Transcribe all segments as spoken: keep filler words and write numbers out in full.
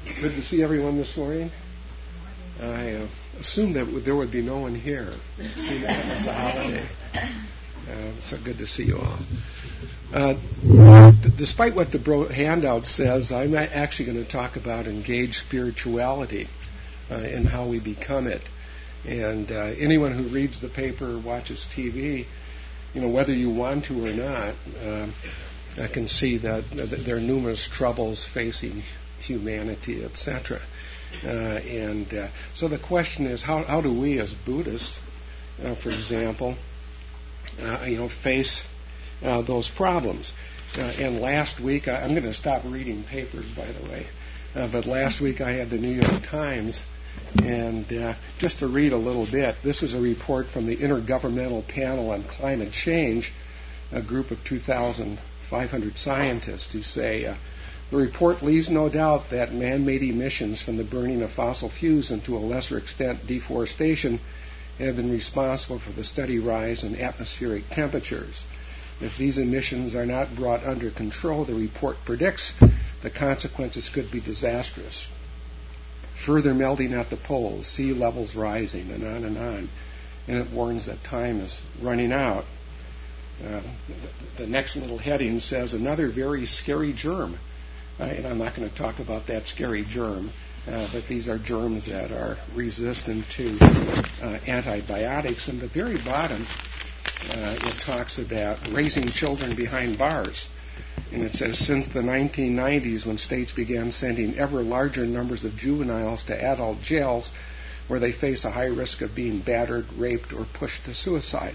Good to see everyone this morning. I uh, assumed that there would be no one here. It seemed like it was a holiday. Uh, so good to see you all. Uh, d- despite what the bro- handout says, I'm actually going to talk about engaged spirituality uh, and how we become it. And uh, anyone who reads the paper or watches T V, you know, whether you want to or not, uh, I can see that, that there are numerous troubles facing humanity, et cetera. Uh, and uh, so the question is, how, how do we as Buddhists, uh, for example, uh, you know, face uh, those problems? Uh, and last week, I, I'm going to stop reading papers, by the way, uh, but last week I had the New York Times, and uh, just to read a little bit, this is a report from the Intergovernmental Panel on Climate Change, a group of two thousand five hundred scientists who say, uh, the report leaves no doubt that man-made emissions from the burning of fossil fuels and to a lesser extent deforestation have been responsible for the steady rise in atmospheric temperatures. If these emissions are not brought under control, the report predicts the consequences could be disastrous. Further melting at the poles, sea levels rising, and on and on. And it warns that time is running out. Uh, the, the next little heading says, another very scary germ. Uh, and I'm not going to talk about that scary germ, uh, but these are germs that are resistant to uh, antibiotics. And at the very bottom, uh, it talks about raising children behind bars. And it says, since the nineteen nineties, when states began sending ever larger numbers of juveniles to adult jails where they face a high risk of being battered, raped, or pushed to suicide.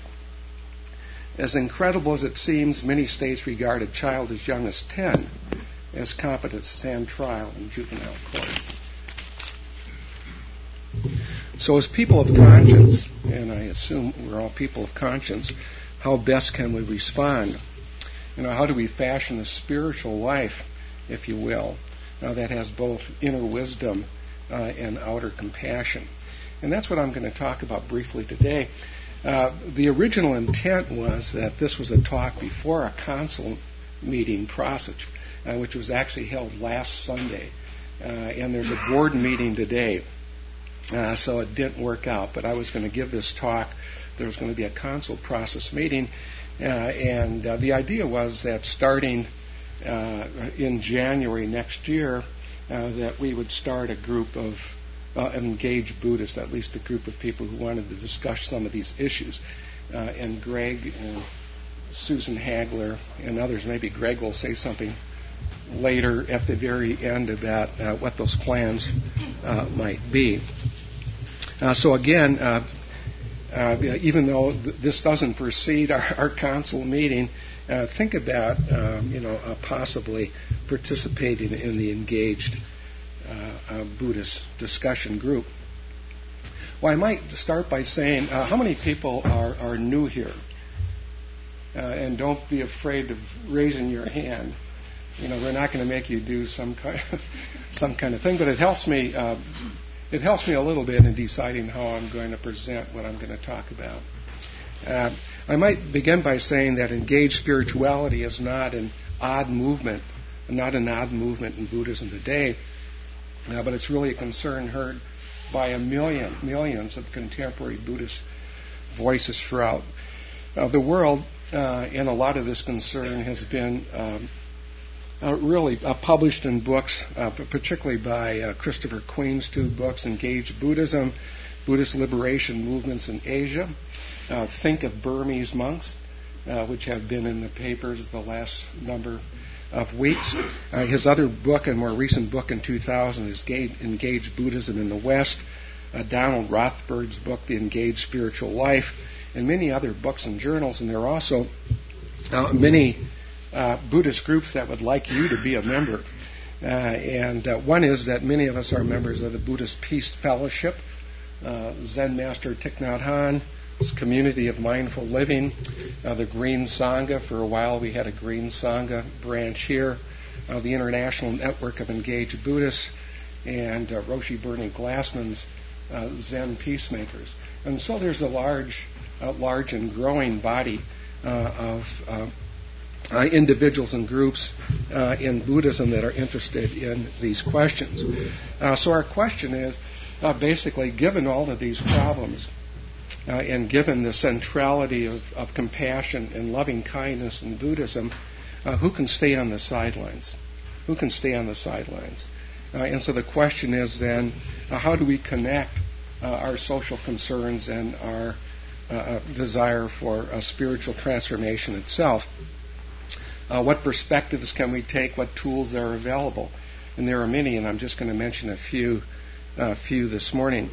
As incredible as it seems, many states regard a child as young as ten as competent to stand trial in juvenile court. So as people of conscience, and I assume we're all people of conscience, how best can we respond? You know, how do we fashion a spiritual life, if you will, uh, that has both inner wisdom uh, and outer compassion? And that's what I'm going to talk about briefly today. Uh, the original intent was that this was a talk before a council meeting process, uh, which was actually held last Sunday. Uh, and there's a board meeting today. Uh, so it didn't work out. But I was going to give this talk. There was going to be a council process meeting. Uh, and uh, the idea was that starting uh, in January next year, uh, that we would start a group of uh, engaged Buddhists, at least a group of people who wanted to discuss some of these issues. Uh, and Greg and Susan Hagler and others, maybe Greg will say something later at the very end about uh, what those plans uh, might be. Uh, so again, uh, uh, even though th- this doesn't precede our, our council meeting, uh, think about um, you know uh, possibly participating in the engaged uh, uh, Buddhist discussion group. Well, I might start by saying, uh, how many people are, are new here? Uh, and don't be afraid of raising your hand. You know, we're not going to make you do some kind of, some kind of thing, but it helps me. Uh, it helps me a little bit in deciding how I'm going to present what I'm going to talk about. Uh, I might begin by saying that engaged spirituality is not an odd movement, not an odd movement in Buddhism today, uh, but it's really a concern heard by a million, millions of contemporary Buddhist voices throughout uh, the world, uh, and a lot of this concern has been um, Uh, really uh, published in books, uh, particularly by uh, Christopher Queen's two books, Engaged Buddhism, Buddhist Liberation Movements in Asia, uh, Think of Burmese Monks, uh, which have been in the papers the last number of weeks. Uh, his other book, and more recent book in two thousand, is Engaged Buddhism in the West, uh, Donald Rothbard's book, The Engaged Spiritual Life, and many other books and journals. And there are also uh, many Uh, Buddhist groups that would like you to be a member. Uh, and uh, one is that many of us are members of the Buddhist Peace Fellowship, uh, Zen Master Thich Nhat Hanh's Community of Mindful Living, uh, the Green Sangha. For a while we had a Green Sangha branch here, uh, the International Network of Engaged Buddhists, and uh, Roshi Bernie Glassman's uh, Zen Peacemakers. And so there's a large, uh, large and growing body uh, of uh, uh, individuals and groups uh, in Buddhism that are interested in these questions. Uh, so our question is, uh, basically, given all of these problems, uh, and given the centrality of, of compassion and loving kindness in Buddhism, uh, who can stay on the sidelines? Who can stay on the sidelines? Uh, and so the question is then, uh, how do we connect uh, our social concerns and our uh, desire for a spiritual transformation itself? Uh, what perspectives can we take? What tools are available? And there are many, and I'm just going to mention a few, uh, few this morning.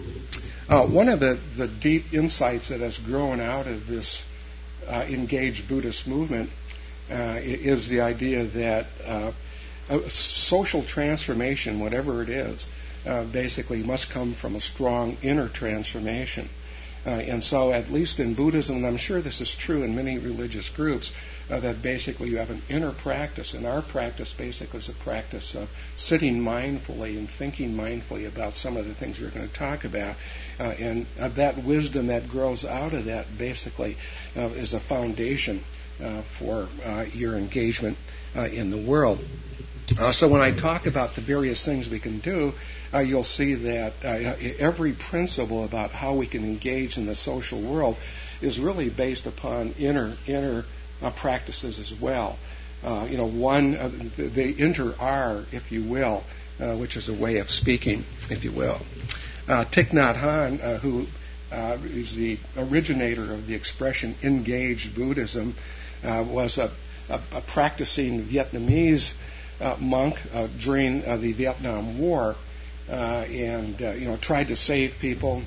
Uh, one of the, the deep insights that has grown out of this uh, engaged Buddhist movement uh, is the idea that uh, a social transformation, whatever it is, uh, basically must come from a strong inner transformation. Uh, and so, at least in Buddhism, and I'm sure this is true in many religious groups, uh, that basically you have an inner practice. And our practice basically is a practice of sitting mindfully and thinking mindfully about some of the things we're going to talk about. Uh, and uh, that wisdom that grows out of that basically uh, is a foundation uh, for uh, your engagement uh, in the world. Uh, so when I talk about the various things we can do, uh, you'll see that uh, every principle about how we can engage in the social world is really based upon inner inner uh, practices as well. Uh, you know, one, uh, the, the inter R, if you will, uh, which is a way of speaking, if you will. Uh, Thich Nhat Hanh, uh, who uh, is the originator of the expression engaged Buddhism, uh, was a, a, a practicing Vietnamese Uh, monk uh, during uh, the Vietnam War, uh, and uh, you know tried to save people,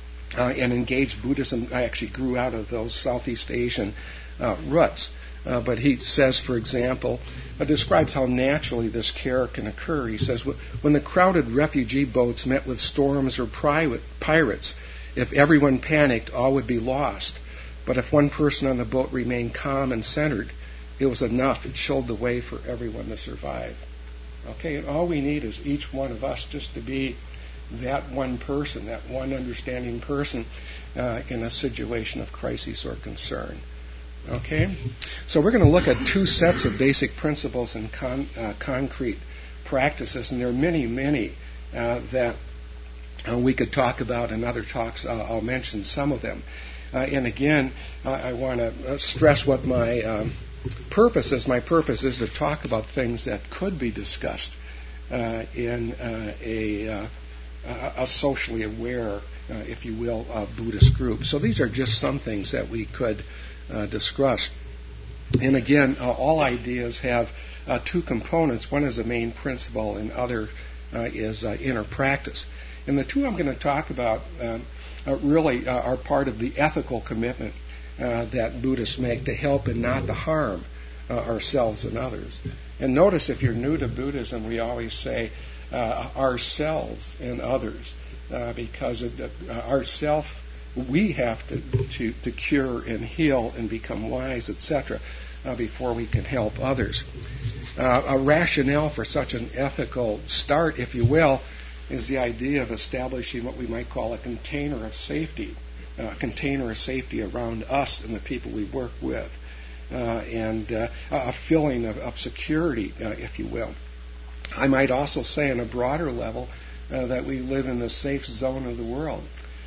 uh, and engaged Buddhism actually grew out of those Southeast Asian uh, roots. Uh, but he says, for example, uh, describes how naturally this care can occur. He says, when the crowded refugee boats met with storms or pri- pirates, if everyone panicked, all would be lost. But if one person on the boat remained calm and centered, it was enough. It showed the way for everyone to survive. Okay, and all we need is each one of us just to be that one person, that one understanding person uh, in a situation of crisis or concern. Okay? So we're going to look at two sets of basic principles and con- uh, concrete practices, and there are many, many uh, that uh, we could talk about in other talks. Uh, I'll mention some of them. Uh, and again, uh, I want to uh, stress what my Um, purpose is. My purpose is to talk about things that could be discussed uh, in uh, a, uh, a socially aware, uh, if you will, uh, Buddhist group. So these are just some things that we could uh, discuss. And again, uh, all ideas have uh, two components. One is a main principle, and other uh, is uh, inner practice. And the two I'm going to talk about um, uh, really uh, are part of the ethical commitment Uh, that Buddhists make to help and not to harm uh, ourselves and others. And notice, if you're new to Buddhism, we always say uh, ourselves and others, uh, because of the, uh, ourself, we have to, to, to cure and heal and become wise, et cetera, uh, before we can help others. Uh, a rationale for such an ethical start, if you will, is the idea of establishing what we might call a container of safety. A container of safety around us and the people we work with, uh, and uh, a feeling of, of security, uh, if you will. I might also say on a broader level uh, that we live in the safe zone of the world.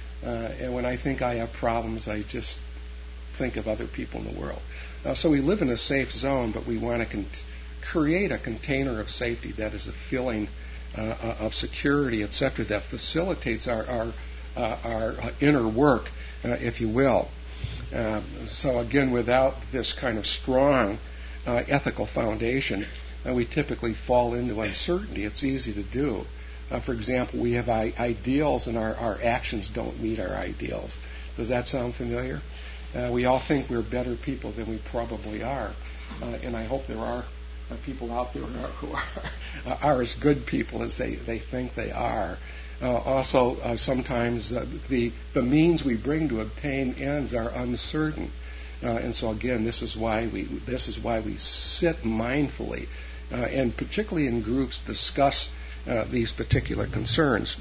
Uh, and when I think I have problems, I just think of other people in the world. Uh, so we live in a safe zone, but we want to con- create a container of safety that is a feeling uh, of security, et cetera, that facilitates our, our Uh, our uh, inner work, uh, if you will. Uh, so again, without this kind of strong uh, ethical foundation, uh, we typically fall into uncertainty. It's easy to do. Uh, for example, we have I- ideals and our, our actions don't meet our ideals. Does that sound familiar? Uh, we all think we're better people than we probably are. Uh, and I hope there are uh, people out there who are, who are, uh, are as good people as they, they think they are. Uh, also, uh, sometimes uh, the the means we bring to obtain ends are uncertain, uh, and so again, this is why we this is why we sit mindfully, uh, and particularly in groups, discuss uh, these particular concerns.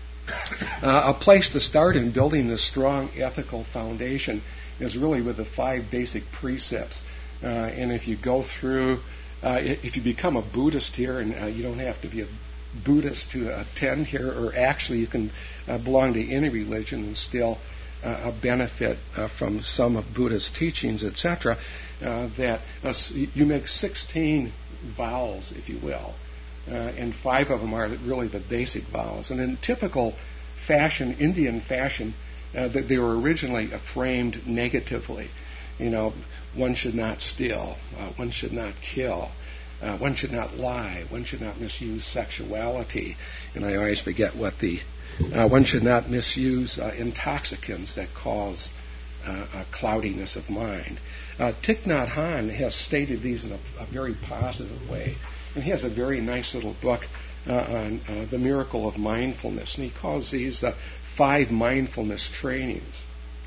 Uh, a place to start in building this strong ethical foundation is really with the five basic precepts Uh, and if you go through, uh, if you become a Buddhist here, and uh, you don't have to be a Buddhist to attend here, or actually you can uh, belong to any religion and still uh, benefit uh, from some of Buddha's teachings, et cetera, uh, that uh, you make sixteen vowels, if you will, uh, and five of them are really the basic vowels. And in typical fashion, Indian fashion, uh, they were originally framed negatively. You know, one should not steal, uh, one should not kill, uh, one should not lie, one should not misuse sexuality, and I always forget what the, uh, one should not misuse uh, intoxicants that cause uh, a cloudiness of mind. Uh, Thich Nhat Hanh has stated these in a, a very positive way, and he has a very nice little book uh, on uh, the miracle of mindfulness, and he calls these the five mindfulness trainings.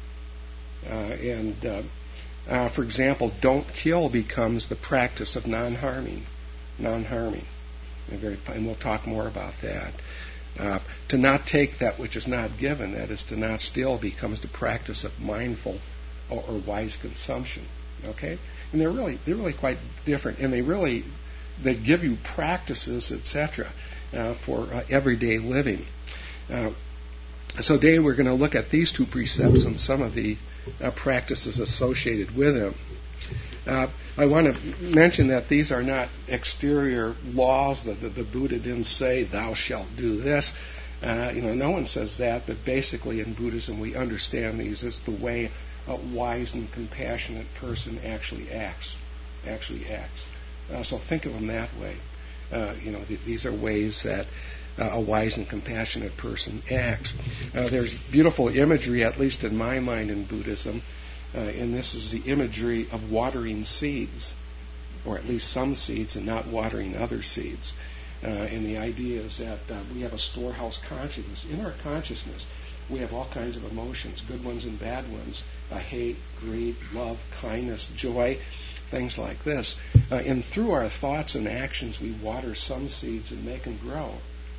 Uh, and uh, Uh, for example, don't kill becomes the practice of non-harming. Non-harming. And, very, and we'll talk more about that. Uh, to not take that which is not given, that is, to not steal, becomes the practice of mindful or, or wise consumption. Okay? And they're really they're really quite different. And they really they give you practices, et cetera, uh, for uh, everyday living. Uh, so today we're going to look at these two precepts and some of the Uh, practices associated with them. Uh, I want to mention that these are not exterior laws that the, the Buddha didn't say, thou shalt do this. Uh, you know, no one says that, but basically in Buddhism we understand these as the way a wise and compassionate person actually acts. Actually acts. Uh, so think of them that way. Uh, you know, th- these are ways that Uh, a wise and compassionate person acts. Uh, there's beautiful imagery, at least in my mind, in Buddhism, uh, and this is the imagery of watering seeds, or at least some seeds, and not watering other seeds. Uh, and the idea is that uh, we have a storehouse consciousness. In our consciousness, we have all kinds of emotions, good ones and bad ones, uh, hate, greed, love, kindness, joy, things like this. Uh, and through our thoughts and actions, we water some seeds and make them grow.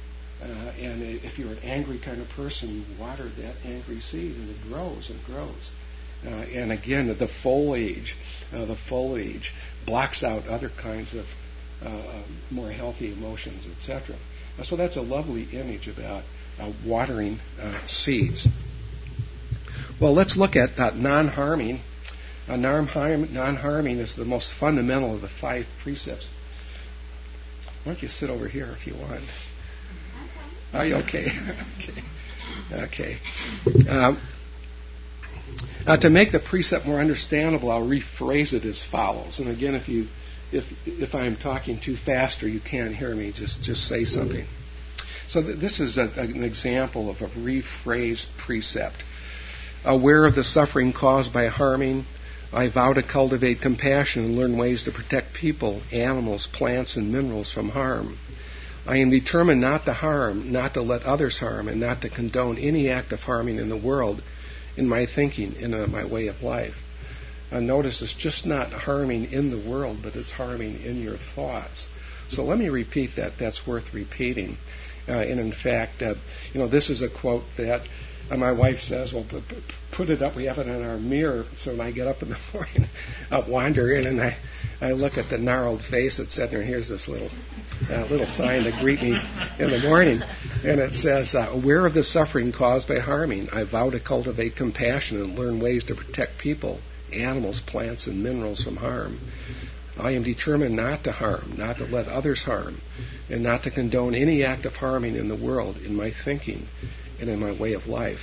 Uh, and if you're an angry kind of person, you water that angry seed, and it grows and grows. Uh, and again, the foliage, uh, the foliage blocks out other kinds of uh, more healthy emotions, et cetera. Uh, so that's a lovely image about uh, watering uh, seeds. Well, let's look at uh, non-harming. Uh, non-harming is the most fundamental of the five precepts. Why don't you sit over here if you want? Are you okay? okay. Okay. Um, uh, to make the precept more understandable, I'll rephrase it as follows. And again, if you, if if I'm talking too fast or you can't hear me, just just say something. So th- this is a, an example of a rephrased precept. Aware of the suffering caused by harming, I vow to cultivate compassion and learn ways to protect people, animals, plants, and minerals from harm. I am determined not to harm, not to let others harm, and not to condone any act of harming in the world, in my thinking, in uh, my way of life. Uh, notice it's just not harming in the world, but it's harming in your thoughts. So let me repeat that. That's worth repeating. Uh, and in fact, uh, you know, this is a quote that uh, my wife says, well, p- p- put it up. We have it in our mirror. So when I get up in the morning, I wander in and I, I look at the gnarled face, et cetera. And here's this little uh, little sign to greet me in the morning. And it says, uh, aware of the suffering caused by harming, I vow to cultivate compassion and learn ways to protect people, animals, plants, and minerals from harm. I am determined not to harm, not to let others harm, and not to condone any act of harming in the world, in my thinking, and in my way of life.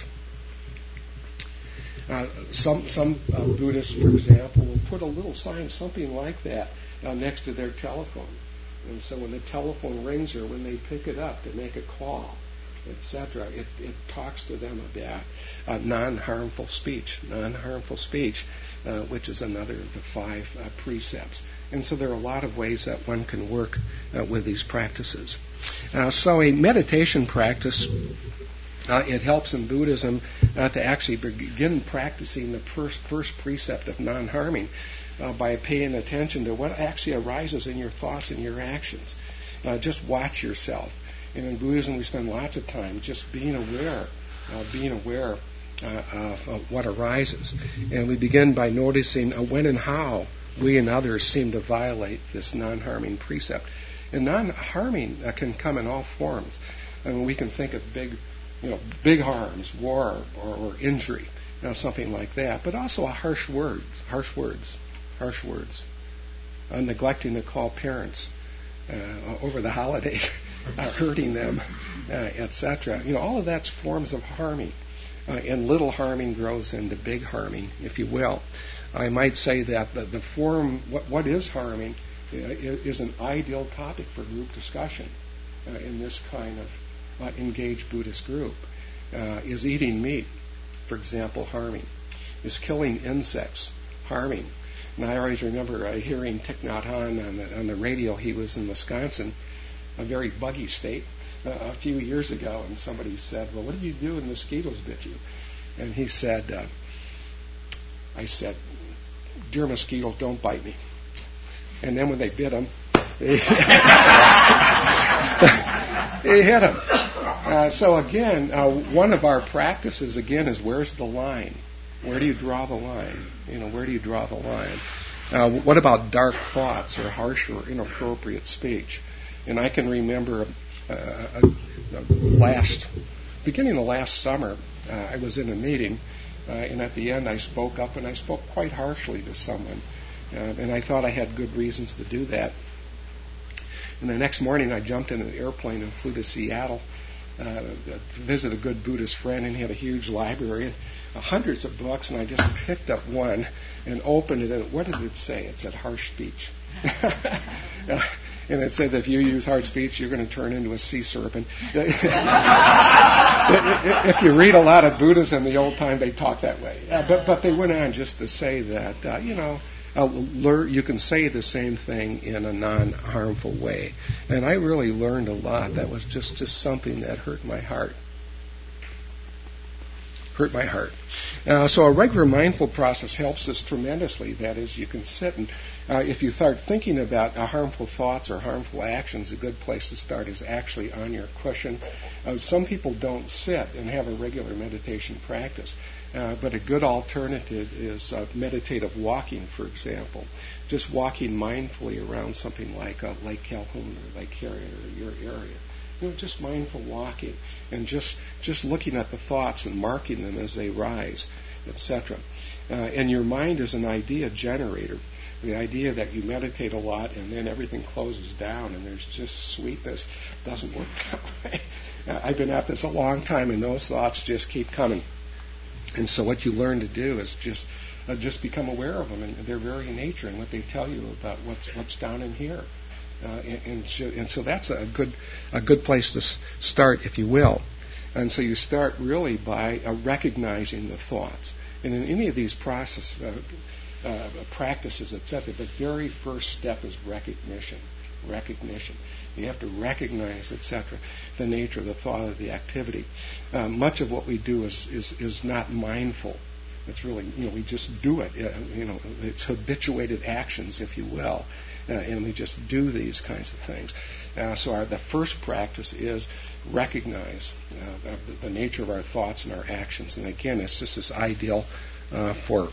Uh, some some uh, Buddhists, for example, will put a little sign, something like that, uh, next to their telephone. And so when the telephone rings or when they pick it up to make a call, et cetera, it, it talks to them about uh, non-harmful speech, non-harmful speech, uh, which is another of the five uh, precepts. And so there are a lot of ways that one can work uh, with these practices. Uh, so a meditation practice, uh, it helps in Buddhism uh, to actually begin practicing the first, first precept of non-harming uh, by paying attention to what actually arises in your thoughts and your actions. Uh, just watch yourself. And in Buddhism, we spend lots of time just being aware, uh, being aware uh, of, of what arises. And we begin by noticing uh, when and how we and others seem to violate this non-harming precept. And non-harming uh, can come in all forms. I mean, we can think of big, you know, big harms, war or, or injury, you know, something like that. But also harsh words, harsh words, harsh words. Uh, neglecting to call parents uh, over the holidays, uh, hurting them, uh, et cetera. You know, all of that's forms of harming. Uh, and little harming grows into big harming, if you will. I might say that the, the form, what, what is harming, uh, is an ideal topic for group discussion uh, in this kind of uh, engaged Buddhist group. Uh, is eating meat, for example, harming? Is killing insects harming? And I always remember uh, hearing Thich Nhat Hanh on the, on the radio. He was in Wisconsin, a very buggy state, uh, a few years ago, and somebody said, well, what do you do when mosquitoes bit you? And he said, uh, I said, dear mosquitoes, don't bite me. And then when they bit him, they, they hit him. Uh, so again, uh, one of our practices, again, is where's the line? Where do you draw the line? You know, where do you draw the line? Uh, what about dark thoughts or harsh or inappropriate speech? And I can remember uh, a, a last, beginning of last summer, uh, I was in a meeting, uh, and at the end I spoke up, and I spoke quite harshly to someone. Uh, and I thought I had good reasons to do that. And the next morning I jumped in an airplane and flew to Seattle uh, to visit a good Buddhist friend, and he had a huge library. Uh, hundreds of books, and I just picked up one and opened it, and what did it say? It said harsh speech. uh, and it said that if you use harsh speech, you're going to turn into a sea serpent. If you read a lot of Buddhism, the old time, they talk that way. Uh, but, but they went on just to say that, uh, you know, uh, learn, you can say the same thing in a non-harmful way. And I really learned a lot. That was just, just something that hurt my heart. hurt my heart. Uh, so a regular mindful process helps us tremendously. That is, you can sit and uh, if you start thinking about uh, harmful thoughts or harmful actions, a good place to start is actually on your cushion. Uh, some people don't sit and have a regular meditation practice, uh, but a good alternative is uh, meditative walking, for example. Just walking mindfully around something like uh, Lake Calhoun or Lake Harriet or your area. You know, just mindful walking and just just looking at the thoughts and marking them as they rise, et cetera. Uh, and your mind is an idea generator. The idea that you meditate a lot and then everything closes down and there's just sweetness doesn't work that way. Uh, I've been at this a long time, and those thoughts just keep coming. And so what you learn to do is just uh, just become aware of them and their very nature and what they tell you about what's what's down in here. Uh, and, and, so, and so that's a good a good place to s- start, if you will. And so you start really by uh, recognizing the thoughts. And in any of these process uh, uh, practices, et cetera, the very first step is recognition. Recognition. You have to recognize, et cetera, the nature of the thought of the activity. Uh, much of what we do is, is is not mindful. It's really, you know, we just do it. Uh, you know, it's habituated actions, if you will. Uh, and we just do these kinds of things. Uh, so our, the first practice is recognize uh, the, the nature of our thoughts and our actions. And again, it's just this ideal uh, for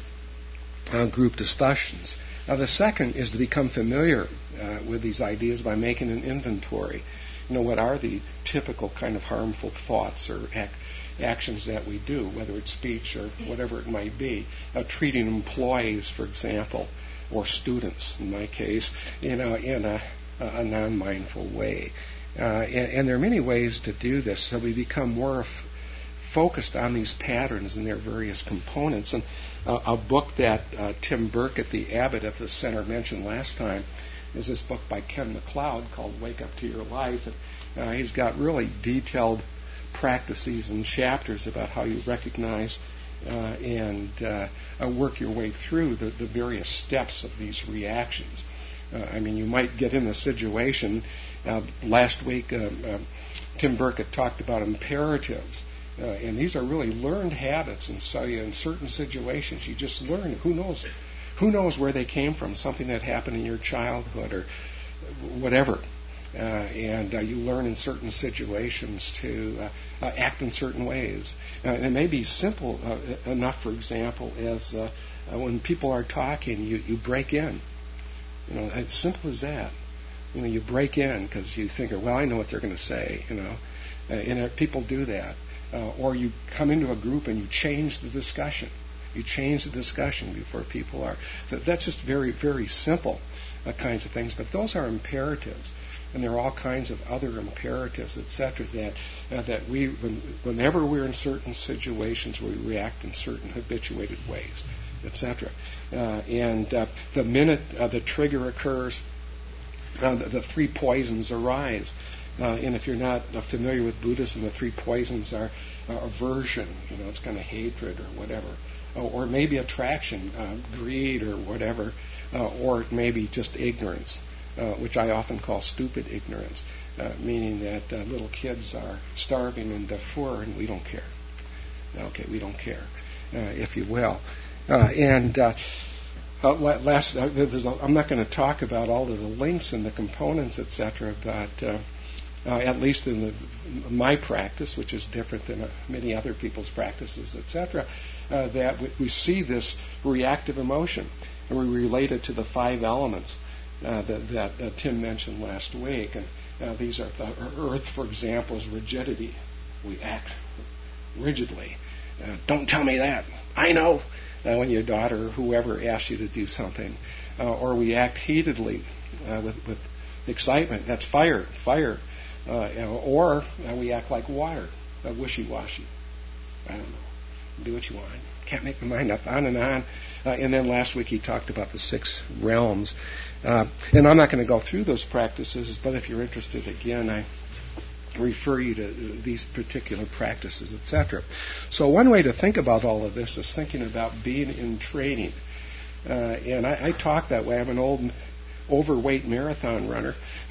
uh, group discussions. Now, the second is to become familiar uh, with these ideas by making an inventory. You know, what are the typical kind of harmful thoughts or ac- actions that we do, whether it's speech or whatever it might be. Uh, treating employees, for example, or students, in my case, you know, in a, a non-mindful way. Uh, and, and there are many ways to do this, so we become more f- focused on these patterns and their various components. And uh, a book that uh, Tim Burke at the Abbot of the Center mentioned last time is this book by Ken MacLeod called Wake Up to Your Life. And uh, he's got really detailed practices and chapters about how you recognize Uh, and uh, uh, work your way through the, the various steps of these reactions. Uh, I mean, you might get in a situation. Uh, last week, uh, uh, Tim Burke had talked about imperatives, uh, and these are really learned habits. And so, you, in certain situations, you just learn. Who knows? Who knows where they came from? Something that happened in your childhood or whatever. Uh, and uh, you learn in certain situations to uh, uh, act in certain ways. Uh, it may be simple uh, enough, for example, as uh, uh, when people are talking, you, you break in. You know, as simple as that. You know, you break in because you think, well, I know what they're going to say. You know, uh, and uh, people do that. Uh, or you come into a group and you change the discussion. You change the discussion before people are. That's just very, very simple uh, kinds of things. But those are imperatives. And there are all kinds of other imperatives, et cetera, that uh, that we, when, whenever we're in certain situations, we react in certain habituated ways, et cetera. Uh, and uh, the minute uh, the trigger occurs, uh, the, the three poisons arise. Uh, and if you're not uh, familiar with Buddhism, the three poisons are uh, aversion, you know, it's kind of hatred or whatever, uh, or maybe attraction, uh, greed or whatever, uh, or it may be just ignorance. Uh, which I often call stupid ignorance, uh, meaning that uh, little kids are starving in Darfur and we don't care. Okay, we don't care, uh, if you will. Uh, and uh, uh, last, uh, there's a, I'm not going to talk about all of the links and the components, et cetera, but uh, uh, at least in the, my practice, which is different than uh, many other people's practices, et cetera, uh, that we, we see this reactive emotion and we relate it to the five elements. Uh, that, that uh, Tim mentioned last week. And uh, these are, the earth, for example, is rigidity. We act rigidly. Uh, don't tell me that. I know. Uh, when your daughter or whoever asks you to do something. Uh, or we act heatedly uh, with, with excitement. That's fire. Fire. Uh, you know, or uh, we act like water. Uh, wishy-washy. I don't know. Do what you want. Can't make my mind up. On and on. Uh, and then last week he talked about the six realms. Uh, and I'm not going to go through those practices, but if you're interested, again, I refer you to these particular practices, et cetera. So one way to think about all of this is thinking about being in training. Uh, and I, I talk that way. I'm an old, overweight marathon runner.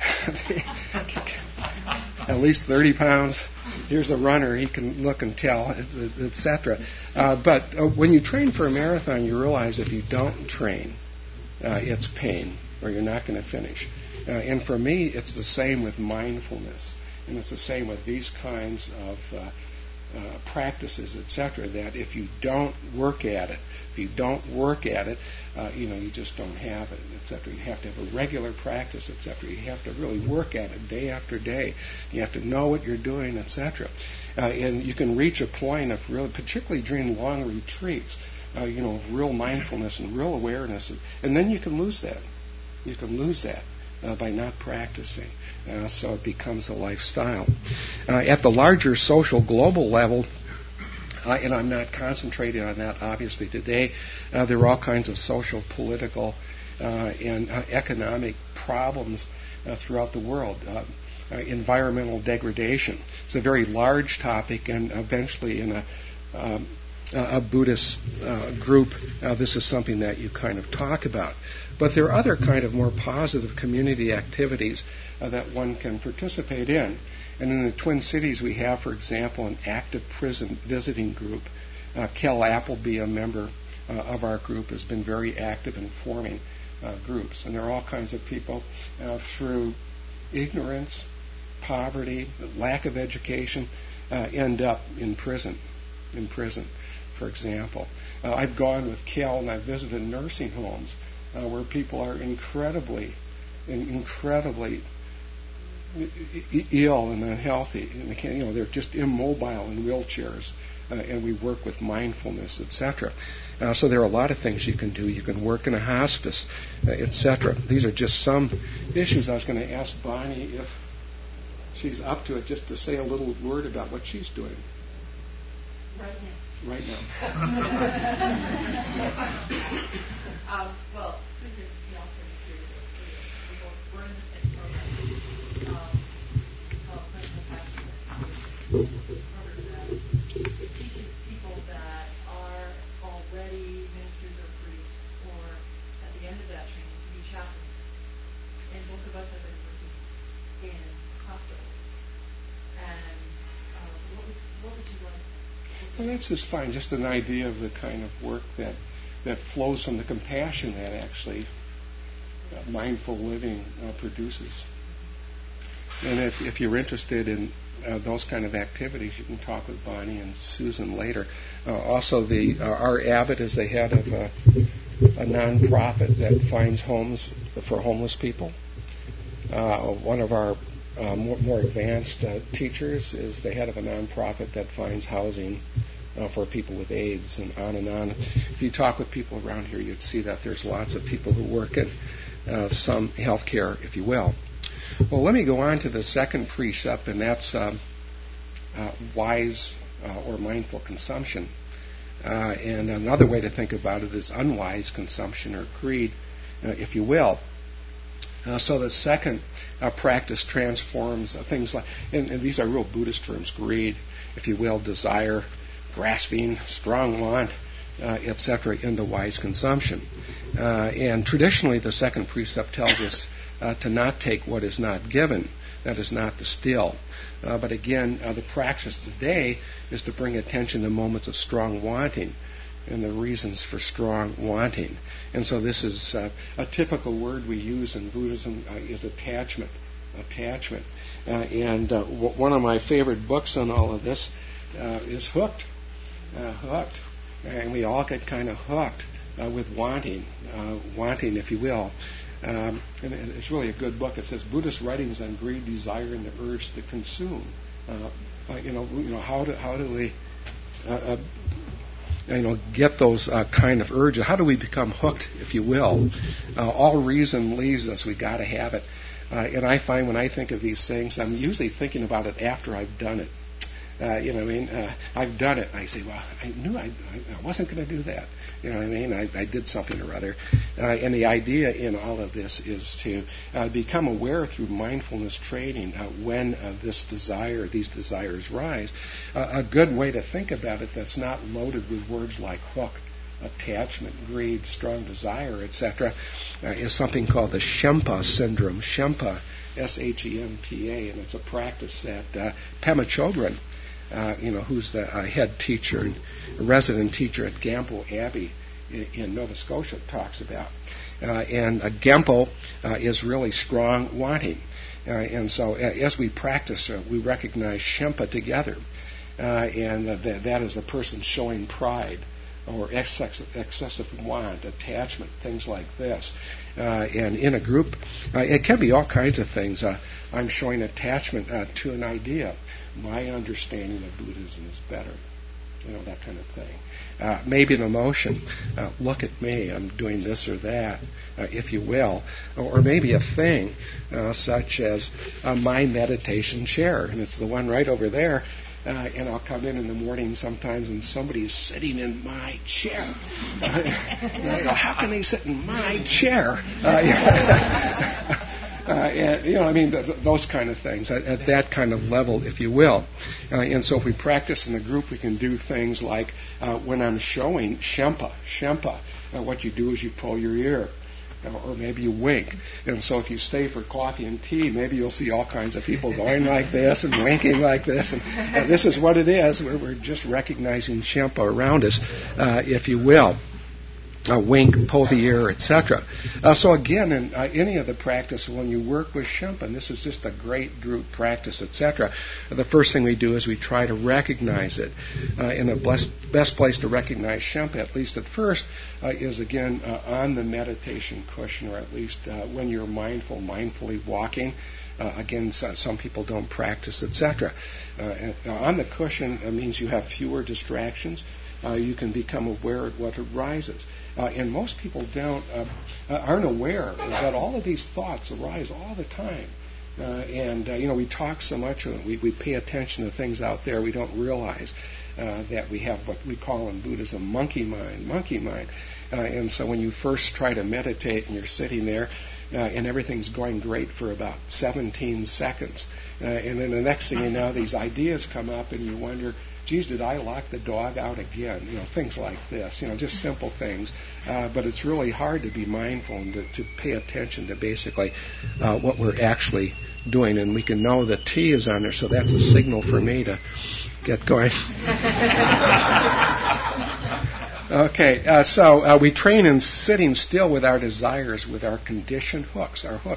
At least thirty pounds. Here's a runner. He can look and tell, et cetera. Uh, but uh, when you train for a marathon, you realize if you don't train, uh, it's pain, or you're not going to finish. Uh, and for me, it's the same with mindfulness. And it's the same with these kinds of uh, uh, practices, et cetera, that if you don't work at it, if you don't work at it, uh, you know, you just don't have it, et cetera. You have to have a regular practice, et cetera. You have to really work at it day after day. You have to know what you're doing, et cetera. Uh, and you can reach a point of real, particularly during long retreats, uh, you know, real mindfulness and real awareness. And then you can lose that. You can lose that. Uh, by not practicing. Uh, so it becomes a lifestyle. Uh, at the larger social global level, uh, and I'm not concentrating on that obviously today, uh, there are all kinds of social, political, uh, and uh, economic problems uh, throughout the world. Uh, uh, environmental degradation. It's a very large topic, and eventually in a um, a Buddhist uh, group, uh, this is something that you kind of talk about. But there are other kind of more positive community activities uh, that one can participate in. And in the Twin Cities, we have, for example, an active prison visiting group. Uh, Kel Appleby, a member uh, of our group, has been very active in forming uh, groups. And there are all kinds of people uh, through ignorance, poverty, lack of education, uh, end up in prison. In prison. For example, uh, I've gone with Kel and I've visited nursing homes uh, where people are incredibly, incredibly ill and unhealthy, and they can't, you know, they're just immobile in wheelchairs, uh, and we work with mindfulness, et cetera. Uh, so there are a lot of things you can do. You can work in a hospice, uh, et cetera. These are just some issues. I was going to ask Bonnie if she's up to it, just to say a little word about what she's doing. Right now. Right now. um, well, since it's the alternative period, we're in the same program. Um, called Clinical Passion. Program that it teaches people that are already ministers or priests, or at the end of that training, to be chaplains. And most of us have been working in hospitals. And uh, what would what would you like? Well, that's just fine. Just an idea of the kind of work that, that flows from the compassion that actually uh, mindful living uh, produces. And if, if you're interested in uh, those kind of activities, you can talk with Bonnie and Susan later. Uh, also, the uh, our Abbott is the head of a, a nonprofit that finds homes for homeless people. Uh, one of our uh, more, more advanced uh, teachers is the head of a nonprofit that finds housing uh, for people with AIDS, and on and on. If you talk with people around here, you'd see that there's lots of people who work in uh, some healthcare, if you will. Well, let me go on to the second precept, and that's uh, uh, wise uh, or mindful consumption. Uh, and another way to think about it is unwise consumption or greed, uh, if you will. Uh, so the second uh, practice transforms uh, things like, and, and these are real Buddhist terms, greed, if you will, desire, grasping, strong want, uh, et cetera, into wise consumption. Uh, and traditionally, the second precept tells us uh, to not take what is not given, that is not to steal. Uh, but again, uh, the practice today is to bring attention to moments of strong wanting and the reasons for strong wanting. And so this is uh, a typical word we use in Buddhism uh, is attachment. Attachment. Uh, and uh, w- one of my favorite books on all of this uh, is Hooked. Uh, hooked. And we all get kind of hooked uh, with wanting, uh, wanting, if you will. Um, and it's really a good book. It says Buddhist writings on greed, desire, and the urge to consume. Uh, uh, you know, you know, how do how do we uh, uh, you know, get those uh, kind of urges? How do we become hooked, if you will? Uh, all reason leaves us. We got to have it. Uh, and I find when I think of these things, I'm usually thinking about it after I've done it. Uh, you know what I mean? Uh, I've done it. And I say, well, I knew I, I wasn't going to do that. You know what I mean? I, I did something or other. Uh, and the idea in all of this is to uh, become aware through mindfulness training uh, when uh, this desire, these desires rise. Uh, a good way to think about it that's not loaded with words like hook, attachment, greed, strong desire, et cetera, uh, is something called the Shempa syndrome. Shempa, S H E M P A, and it's a practice that uh, Pema Chodron, Uh, you know, who's the uh, head teacher and resident teacher at Gampo Abbey in, in Nova Scotia, talks about. Uh, and uh, Gampo uh, is really strong wanting. Uh, and so uh, as we practice, uh, we recognize Shempa together. Uh, and uh, th- that is the person showing pride or excessive, excessive want, attachment, things like this. Uh, and in a group, uh, it can be all kinds of things. Uh, I'm showing attachment uh, to an idea. My understanding of Buddhism is better. You know, that kind of thing. Uh, maybe an emotion. Uh, look at me, I'm doing this or that, uh, if you will. Or maybe a thing, uh, such as uh, my meditation chair. And it's the one right over there. Uh, and I'll come in in the morning sometimes and somebody is sitting in my chair. Uh, I go, how can they sit in my chair? Uh, uh, and, you know, I mean, th- those kind of things, at, at that kind of level, if you will. Uh, and so if we practice in the group, we can do things like uh, when I'm showing Shempa, Shempa, uh, what you do is you pull your ear. Or maybe you wink. And so if you stay for coffee and tea, maybe you'll see all kinds of people going like this and winking like this. And uh, this is what it is. We're, we're just recognizing Shempa around us, uh, if you will. A wink, pull the ear, et cetera. Uh, so again, in uh, any of the practice, when you work with Shempa, and this is just a great group practice, et cetera, the first thing we do is we try to recognize it. Uh, and the best, best place to recognize Shempa, at least at first, uh, is again uh, on the meditation cushion, or at least uh, when you're mindful, mindfully walking. Uh, again, so, some people don't practice, et cetera. Uh, on the cushion uh, means you have fewer distractions. Uh, you can become aware of what arises. Uh, and most people don't uh, aren't aware that all of these thoughts arise all the time. Uh, and, uh, you know, we talk so much, and we, we pay attention to things out there, we don't realize uh, that we have what we call in Buddhism monkey mind, monkey mind. Uh, and so when you first try to meditate and you're sitting there, Uh, and everything's going great for about seventeen seconds. Uh, and then the next thing you know, these ideas come up and you wonder, geez, did I lock the dog out again? You know, things like this, you know, just simple things. Uh, but it's really hard to be mindful and to, to pay attention to basically uh, what we're actually doing. And we can know the T is on there, so that's a signal for me to get going. Okay, uh, so uh, we train in sitting still with our desires, with our conditioned hooks. Our hooks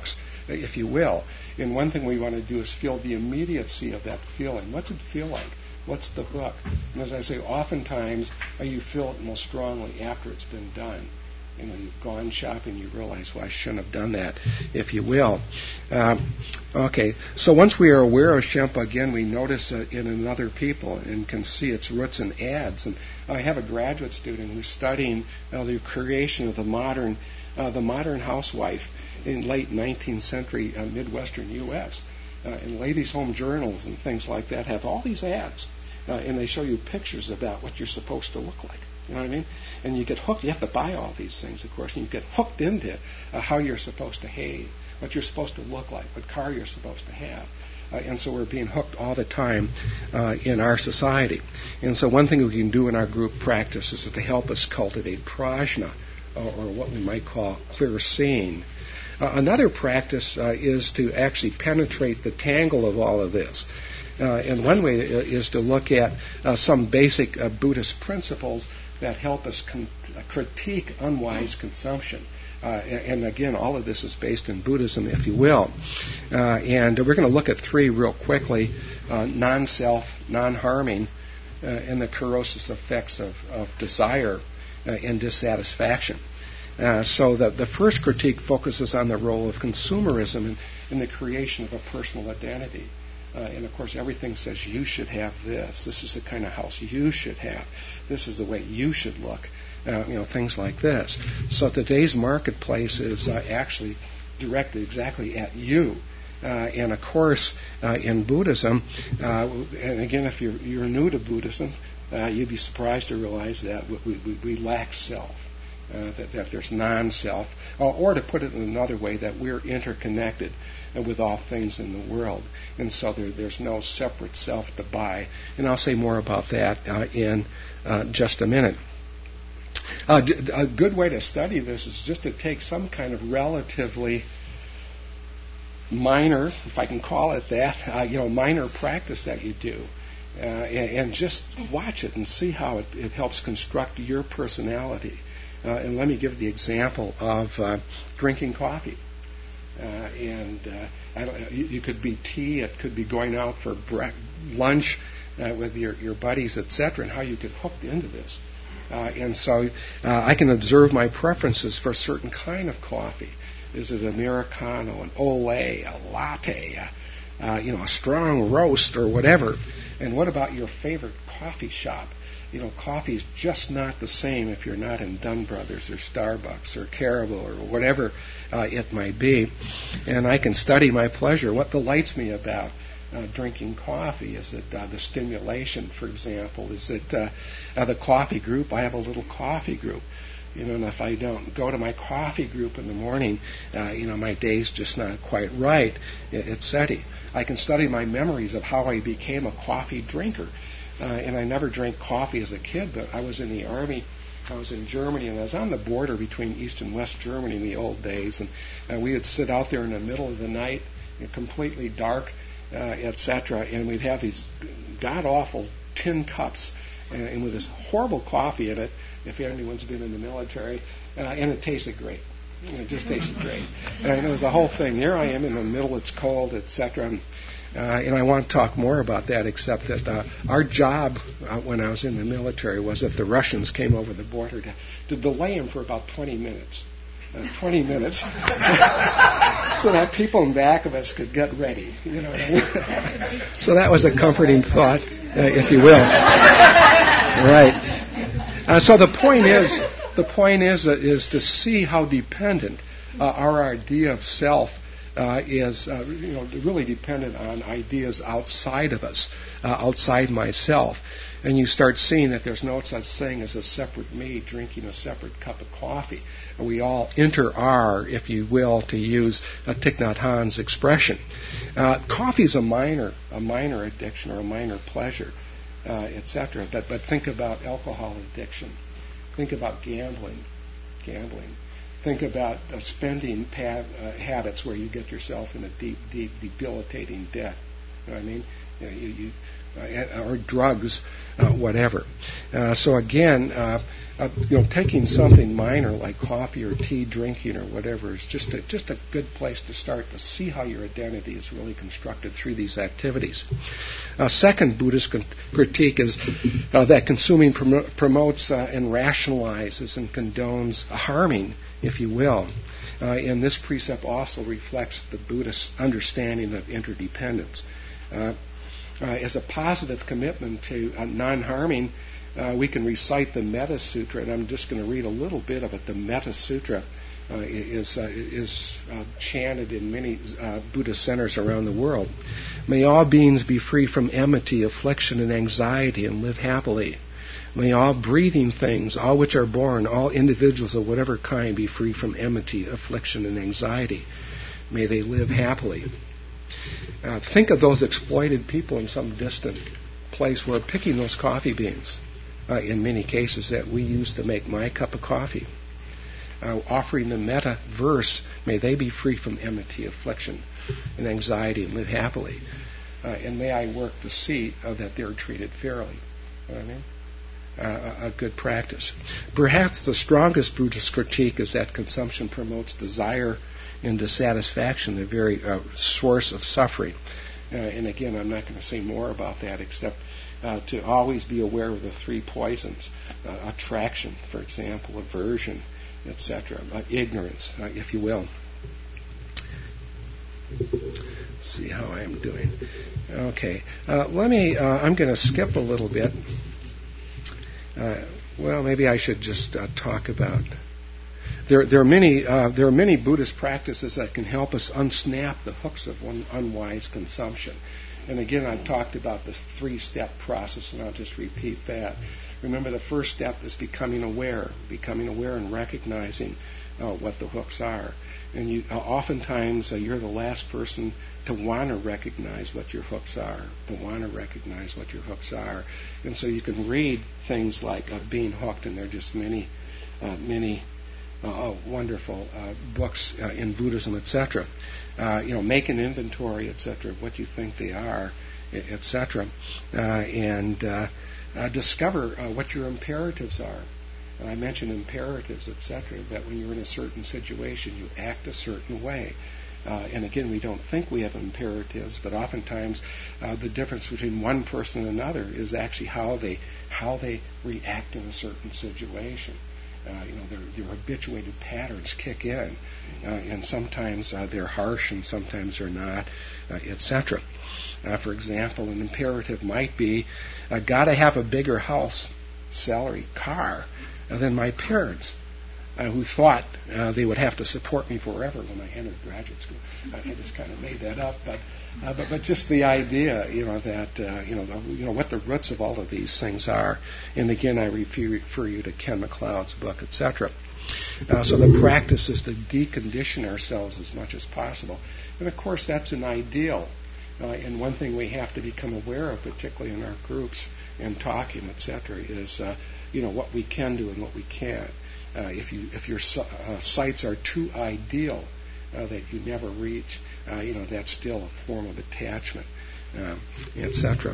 if you will. And one thing we want to do is feel the immediacy of that feeling. What's it feel like? What's the hook? And as I say, oftentimes uh, you feel it most strongly after it's been done. You know, you've gone shopping, you realize, well, I shouldn't have done that, if you will. Um, okay, so once we are aware of Shempa, again, we notice it in in other people and can see its roots in ads. And I have a graduate student who's studying uh, the creation of the modern, uh, the modern housewife in late nineteenth century uh, Midwestern U S Uh, and ladies' home journals and things like that have all these ads, uh, and they show you pictures about what you're supposed to look like. You know what I mean? And you get hooked. You have to buy all these things, of course, and you get hooked into uh, how you're supposed to behave, what you're supposed to look like, what car you're supposed to have. Uh, and so we're being hooked all the time uh, in our society. And so one thing we can do in our group practice is to help us cultivate prajna, or, or what we might call clear seeing. Uh, another practice uh, is to actually penetrate the tangle of all of this. Uh, and one way is to look at uh, some basic uh, Buddhist principles that help us con- critique unwise consumption. Uh, and, and again, all of this is based in Buddhism, if you will. Uh, and we're going to look at three real quickly: uh, non-self, non-harming, uh, and the corrosive effects of, of desire uh, and dissatisfaction. Uh, so the, the first critique focuses on the role of consumerism in, in the creation of a personal identity. Uh, and of course, everything says you should have this. This is the kind of house you should have. This is the way you should look. Uh, you know, things like this. So today's marketplace is uh, actually directed exactly at you. Uh, and of course, uh, in Buddhism, uh, and again, if you're, you're new to Buddhism, uh, you'd be surprised to realize that we, we, we lack self. Uh, that, that there's non-self, or, or to put it in another way, that we're interconnected uh, with all things in the world, and so there, there's no separate self to buy. And I'll say more about that uh, in uh, just a minute. Uh, d- a good way to study this is just to take some kind of relatively minor, if I can call it that, uh, you know, minor practice that you do. Uh, and, and just watch it and see how it, it helps construct your personality. Uh, and let me give the example of uh, drinking coffee. Uh, and uh, I don't, you, you could be tea, it could be going out for bre- lunch uh, with your, your buddies, et cetera, and how you get hooked into this. Uh, and so uh, I can observe my preferences for a certain kind of coffee. Is it Americano, an Olé, a latte, a, uh, you know, a strong roast, or whatever? And what about your favorite coffee shop? You know, coffee is just not the same if you're not in Dunn Brothers or Starbucks or Caribou or whatever uh, it might be. And I can study my pleasure. What delights me about uh, drinking coffee is it uh, the stimulation, for example, is it uh, uh, the coffee group. I have a little coffee group. You know, and if I don't go to my coffee group in the morning, uh, you know, my day's just not quite right, et cetera. I can study my memories of how I became a coffee drinker. Uh, and I never drank coffee as a kid, but I was in the Army. I was in Germany, and I was on the border between East and West Germany in the old days. And uh, we would sit out there in the middle of the night, you know, completely dark, uh, et cetera. And we'd have these god-awful tin cups, uh, and with this horrible coffee in it, if anyone's been in the military, uh, and it tasted great. It just tasted great. And it was the whole thing. Here I am in the middle, it's cold, et cetera. Uh, and I want to talk more about that, except that uh, our job uh, when I was in the military was that the Russians came over the border to, to delay them for about twenty minutes. Uh, twenty minutes. So that people in back of us could get ready. You know what I mean? So that was a comforting thought, uh, if you will. Right. Uh, so the point is, the point is, uh, is to see how dependent uh, our idea of self Uh, is uh, you know, really dependent on ideas outside of us, uh, outside myself. And you start seeing that there's no such thing as a separate me drinking a separate cup of coffee. We all inter-are, if you will, to use uh, Thich Nhat Hanh's expression. Uh, coffee is a minor, a minor addiction or a minor pleasure, uh, et cetera. But, but think about alcohol addiction. Think about gambling, gambling. Think about uh, spending pa- uh, habits where you get yourself in a deep, deep, debilitating debt. You know what I mean? You know, you, you, uh, or drugs, uh, whatever. Uh, so again, uh, uh, you know, taking something minor like coffee or tea drinking or whatever is just a, just a good place to start to see how your identity is really constructed through these activities. Uh, second Buddhist con- critique is uh, that consuming prom- promotes uh, and rationalizes and condones harming, if you will. Uh, and this precept also reflects the Buddhist understanding of interdependence. Uh, uh, as a positive commitment to uh, non-harming, uh, we can recite the Metta Sutra, and I'm just going to read a little bit of it. The Metta Sutra uh, is uh, is uh, chanted in many uh, Buddhist centers around the world. May all beings be free from enmity, affliction, and anxiety, and live happily. May all breathing things, all which are born, all individuals of whatever kind, be free from enmity, affliction, and anxiety. May they live happily. Uh, think of those exploited people in some distant place who are picking those coffee beans, uh, in many cases, that we use to make my cup of coffee. Uh, offering the metta verse, may they be free from enmity, affliction, and anxiety, and live happily. Uh, and may I work to see uh, that they're treated fairly. You know what I mean? Uh, a good practice. Perhaps the strongest Buddhist critique is that consumption promotes desire and dissatisfaction, the very uh, source of suffering. Uh, and again, I'm not going to say more about that except uh, to always be aware of the three poisons. Uh, attraction, for example, aversion, et cetera. Uh, ignorance, uh, if you will. Let's see how I am doing. Okay. Uh, let me, uh, I'm going to skip a little bit. Uh, well, maybe I should just uh, talk about. There, there are many. Uh, there are many Buddhist practices that can help us unsnap the hooks of one unwise consumption. And again, I've talked about this three-step process, and I'll just repeat that. Remember, the first step is becoming aware, becoming aware and recognizing uh, what the hooks are. And you, uh, oftentimes, uh, you're the last person to want to recognize what your hooks are, to want to recognize what your hooks are. And so you can read things like uh, Being Hooked, and there are just many, uh, many uh, wonderful uh, books uh, in Buddhism, et cetera. Uh, you know, make an inventory, et cetera, of what you think they are, et cetera. Uh, and uh, uh, discover uh, what your imperatives are. I mentioned imperatives, et cetera, that when you're in a certain situation, you act a certain way. Uh, and again, we don't think we have imperatives, but oftentimes uh, the difference between one person and another is actually how they how they react in a certain situation. Uh, you know, their, their habituated patterns kick in, uh, and sometimes uh, they're harsh, and sometimes they're not, uh, et cetera. Uh, for example, an imperative might be, "I got to have a bigger house, salary, car." And then my parents, uh, who thought uh, they would have to support me forever when I entered graduate school. I, I just kind of made that up, but, uh, but but just the idea, you know, that uh, you know, you know what the roots of all of these things are. And again, I refer, refer you to Ken MacLeod's book, et cetera. Uh, so the practice is to decondition ourselves as much as possible, and of course that's an ideal. Uh, and one thing we have to become aware of, particularly in our groups and talking, et cetera, is uh, you know what we can do and what we can't. Uh, if you if your uh, sights are too ideal uh, that you never reach, uh, you know that's still a form of attachment, um, et cetera.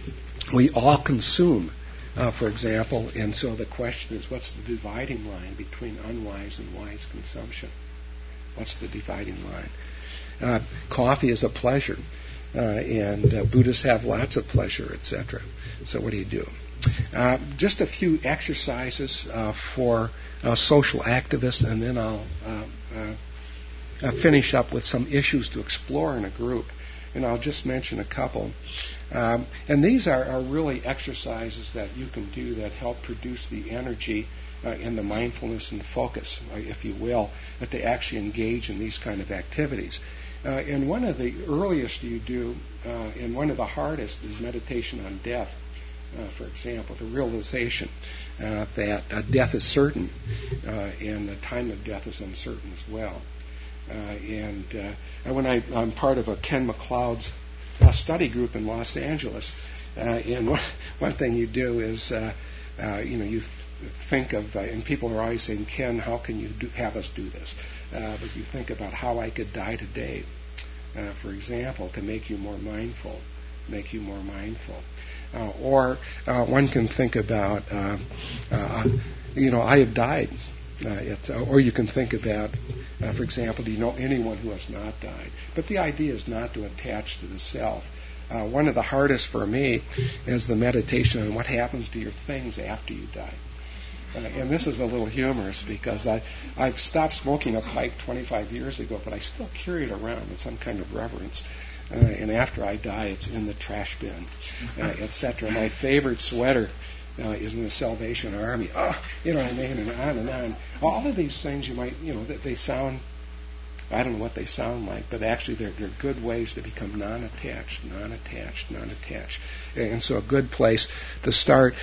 We all consume, uh, for example, and so the question is, what's the dividing line between unwise and wise consumption? What's the dividing line? Uh, coffee is a pleasure. Uh, and uh, Buddhists have lots of pleasure, et cetera. So what do you do? Uh, just a few exercises uh, for uh, social activists, and then I'll uh, uh, uh, finish up with some issues to explore in a group. And I'll just mention a couple. Um, and these are, are really exercises that you can do that help produce the energy uh, and the mindfulness and focus, uh, if you will, uh, to actually engage in these kind of activities. Uh, and one of the earliest you do, uh, and one of the hardest, is meditation on death. Uh, for example, the realization uh, that uh, death is certain, uh, and the time of death is uncertain as well. Uh, and uh, when I, I'm part of a Ken MacLeod's uh, study group in Los Angeles, uh, and one, one thing you do is, uh, uh, you know, you th- think of, uh, and people are always saying, "Ken, how can you do, have us do this?" Uh, but you think about how I could die today, uh, for example, to make you more mindful, make you more mindful. Uh, or uh, one can think about, uh, uh, you know, I have died. Uh, it, uh, or you can think about, uh, for example, do you know anyone who has not died? But the idea is not to attach to the self. Uh, one of the hardest for me is the meditation on what happens to your things after you die. Uh, and this is a little humorous because I, I've stopped smoking a pipe twenty-five years ago, but I still carry it around with some kind of reverence. Uh, and after I die, it's in the trash bin, uh, et cetera. My favorite sweater uh, is in the Salvation Army. Oh, you know what I mean? And on and on. All of these things you might, you know, that they sound, I don't know what they sound like, but actually they're, they're good ways to become non-attached, non-attached, non-attached. And so a good place to start,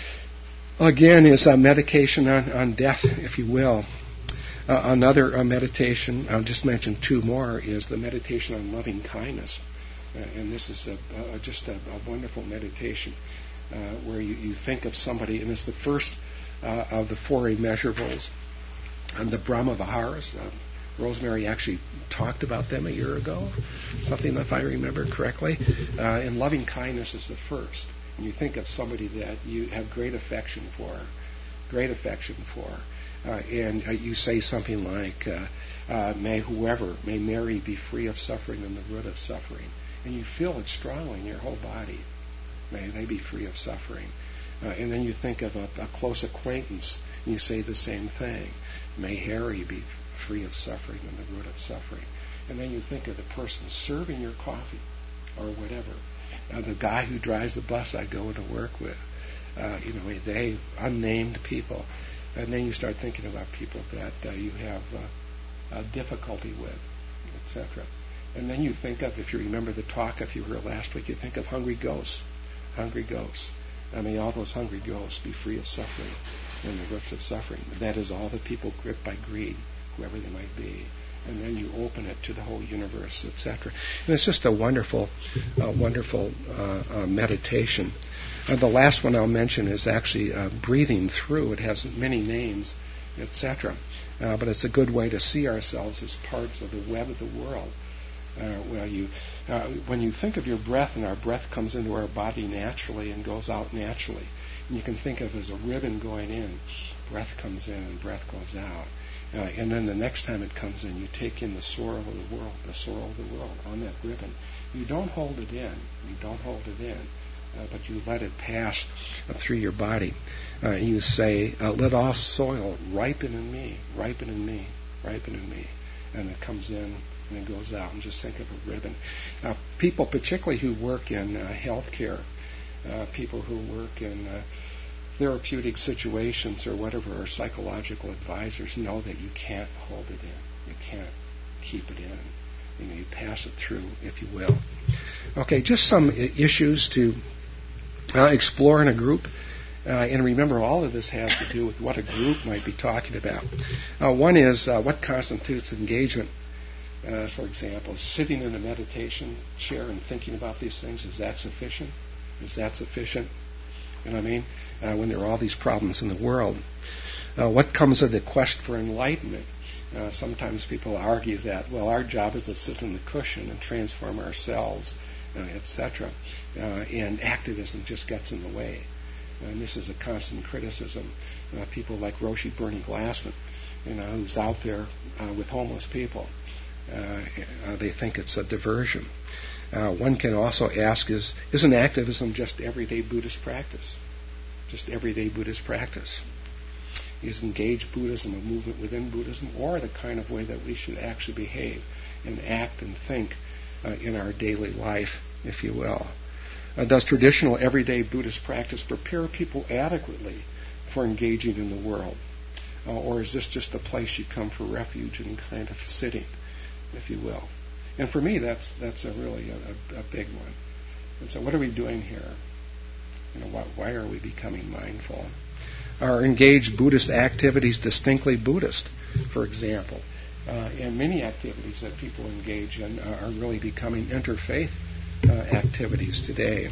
again, is a medication on, on death, if you will. Uh, another uh, meditation, I'll just mention two more, is the meditation on loving kindness. Uh, and this is a, a, just a, a wonderful meditation uh, where you, you think of somebody, and it's the first uh, of the four immeasurables, and the Brahma Viharas. Uh, Rosemary actually talked about them a year ago, something if I remember correctly. Uh, and loving kindness is the first. And you think of somebody that you have great affection for, great affection for. Uh, and uh, you say something like, uh, uh, may whoever, may Mary be free of suffering and the root of suffering. And you feel it strongly in your whole body. May they be free of suffering. Uh, and then you think of a, a close acquaintance, and you say the same thing. May Harry be free of suffering and the root of suffering. And then you think of the person serving your coffee or whatever. Uh, the guy who drives the bus I go to work with. Uh, you know, they, unnamed people. And then you start thinking about people that uh, you have uh, uh, difficulty with, et cetera. And then you think of, if you remember the talk, if you were last week, you think of hungry ghosts. Hungry ghosts. I mean, all those hungry ghosts be free of suffering and the roots of suffering. That is all the people gripped by greed, whoever they might be. And then you open it to the whole universe, et cetera. And it's just a wonderful, uh, wonderful uh, uh, meditation. Uh, the last one I'll mention is actually uh, breathing through. It has many names, et cetera. Uh, but it's a good way to see ourselves as parts of the web of the world. Uh, well, you, uh, when you think of your breath, and our breath comes into our body naturally and goes out naturally, and you can think of it as a ribbon going in. Breath comes in and breath goes out. Uh, and then the next time it comes in, you take in the sorrow of the world, the sorrow of the world on that ribbon. You don't hold it in. You don't hold it in. Uh, but you let it pass uh, through your body. Uh, and you say, uh, let all soil ripen in me, ripen in me, ripen in me. And it comes in and it goes out. And just think of a ribbon. Uh, people, particularly who work in uh, healthcare, uh, people who work in uh, therapeutic situations or whatever, or psychological advisors, know that you can't hold it in. You can't keep it in. You know, you pass it through, if you will. Okay, just some I- issues to uh, explore in a group. Uh, and remember, all of this has to do with what a group might be talking about. Uh, one is uh, what constitutes engagement. Uh, for example, sitting in a meditation chair and thinking about these things, is that sufficient? Is that sufficient? You know what I mean? Uh, when there are all these problems in the world. Uh, what comes of the quest for enlightenment? Uh, sometimes people argue that, well, our job is to sit in the cushion and transform ourselves, uh, et cetera. Uh, and activism just gets in the way. And this is a constant criticism. Uh, people like Roshi Bernie Glassman, you know, who's out there uh, with homeless people. Uh, uh, they think it's a diversion. Uh, one can also ask, is, isn't activism just everyday Buddhist practice? Just everyday Buddhist practice? Is engaged Buddhism a movement within Buddhism, or the kind of way that we should actually behave and act and think uh, in our daily life, if you will? Uh, does traditional everyday Buddhist practice prepare people adequately for engaging in the world? Uh, or is this just a place you come for refuge and kind of sitting, if you will? And for me, that's that's a really a, a big one. And so what are we doing here? You know, why, why are we becoming mindful? Are engaged Buddhist activities distinctly Buddhist, for example? Uh, and many activities that people engage in uh, are really becoming interfaith uh, activities today.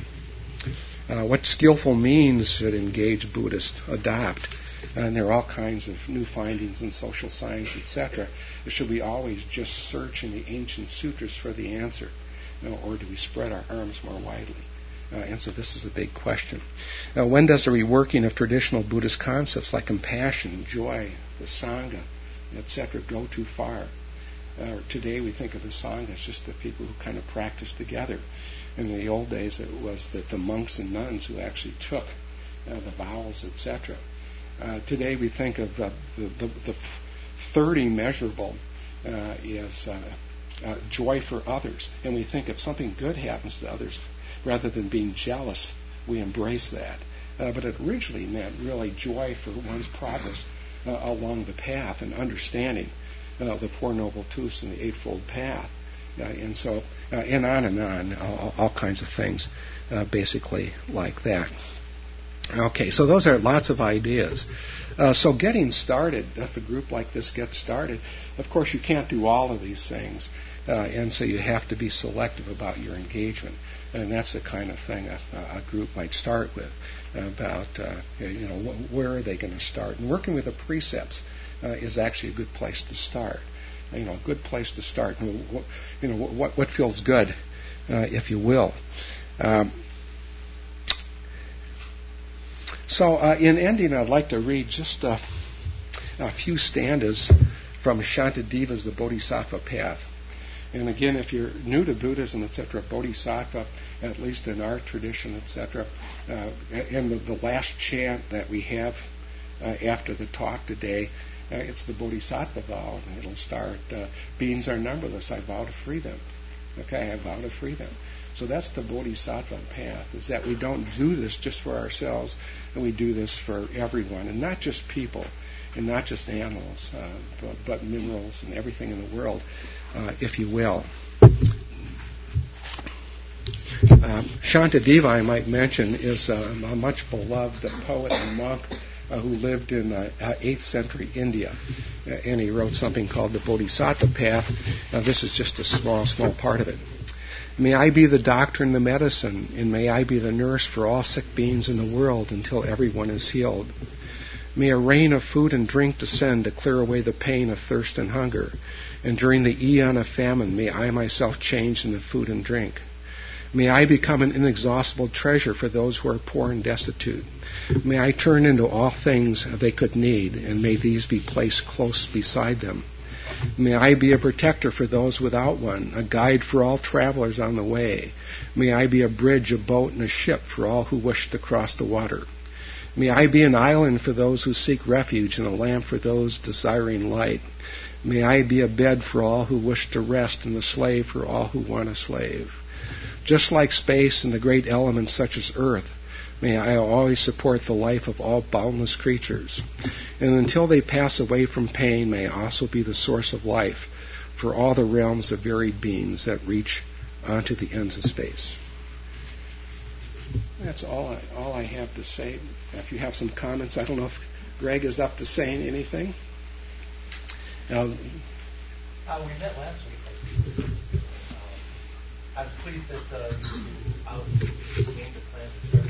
Uh, what skillful means should engaged Buddhists adopt? And there are all kinds of new findings in social science, et cetera. Should we always just search in the ancient sutras for the answer? uh, or do we spread our arms more widely? Uh, and so this is a big question. Now, when does the reworking of traditional Buddhist concepts like compassion, joy, the Sangha, et cetera, go too far? Uh, today we think of the Sangha as just the people who kind of practice together. In the old days, it was that the monks and nuns who actually took uh, the vows, et cetera. Uh, today we think of uh, the, the, the third immeasurable uh, is uh, uh, joy for others. And we think if something good happens to others, rather than being jealous, we embrace that. Uh, but it originally meant really joy for one's progress uh, along the path and understanding uh, the Four Noble Truths and the Eightfold Path. Uh, and so, uh, and on and on, all, all kinds of things, uh, basically like that. Okay, so those are lots of ideas. Uh, so getting started, if a group like this gets started, of course you can't do all of these things, uh, and so you have to be selective about your engagement. And that's the kind of thing a, a group might start with, about, uh, you know, wh- where are they going to start? And working with the precepts uh, is actually a good place to start. You know, a good place to start. You know, what, what feels good, uh, if you will. Um, So uh, in ending, I'd like to read just a, a few stanzas from Shantideva's The Bodhisattva Path. And again, if you're new to Buddhism, et cetera, Bodhisattva, at least in our tradition, et cetera, uh, and the, the last chant that we have uh, after the talk today, uh, it's the Bodhisattva vow, and it'll start, uh, beings are numberless, I vow to free them. Okay, I vow to free them. So that's the Bodhisattva path, is that we don't do this just for ourselves, and we do this for everyone, and not just people, and not just animals, uh, but, but minerals and everything in the world, uh, if you will. Um, Shantideva, I might mention, is uh, a much beloved poet and monk uh, who lived in uh, eighth century India, uh, and he wrote something called the Bodhisattva Path. Now, this is just a small, small part of it. May I be the doctor and the medicine, and may I be the nurse for all sick beings in the world until everyone is healed. May a rain of food and drink descend to clear away the pain of thirst and hunger, and during the eon of famine may I myself change in the food and drink. May I become an inexhaustible treasure for those who are poor and destitute. May I turn into all things they could need, and may these be placed close beside them. May I be a protector for those without one, a guide for all travelers on the way. May I be a bridge, a boat, and a ship for all who wish to cross the water. May I be an island for those who seek refuge and a lamp for those desiring light. May I be a bed for all who wish to rest and a slave for all who want a slave. Just like space and the great elements such as earth, may I always support the life of all boundless creatures. And until they pass away from pain, may I also be the source of life for all the realms of varied beings that reach onto the ends of space. That's all I, all I have to say. If you have some comments, I don't know if Greg is up to saying anything. Um, uh, we met last week. Uh, I'm pleased that uh, you, you out, came to plan to